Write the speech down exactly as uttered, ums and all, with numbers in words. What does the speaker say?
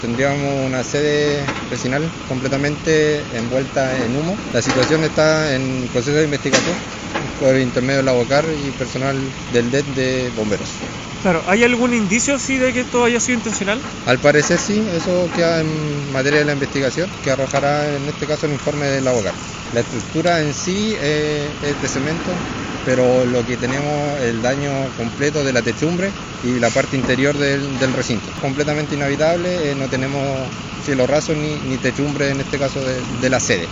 Tendríamos una sede vecinal completamente envuelta en humo. La situación está en proceso de investigación por intermedio de la OCAR y personal del D E T de bomberos. Claro, ¿hay algún indicio sí de que esto haya sido intencional? Al parecer sí, eso queda en materia de la investigación, que arrojará en este caso el informe de la OCAR. La estructura en sí eh, es de cemento, pero lo que tenemos es el daño completo de la techumbre y la parte interior del, del recinto. Completamente inhabitable, eh, no tenemos cielo raso ni, ni techumbre en este caso de, de la sede.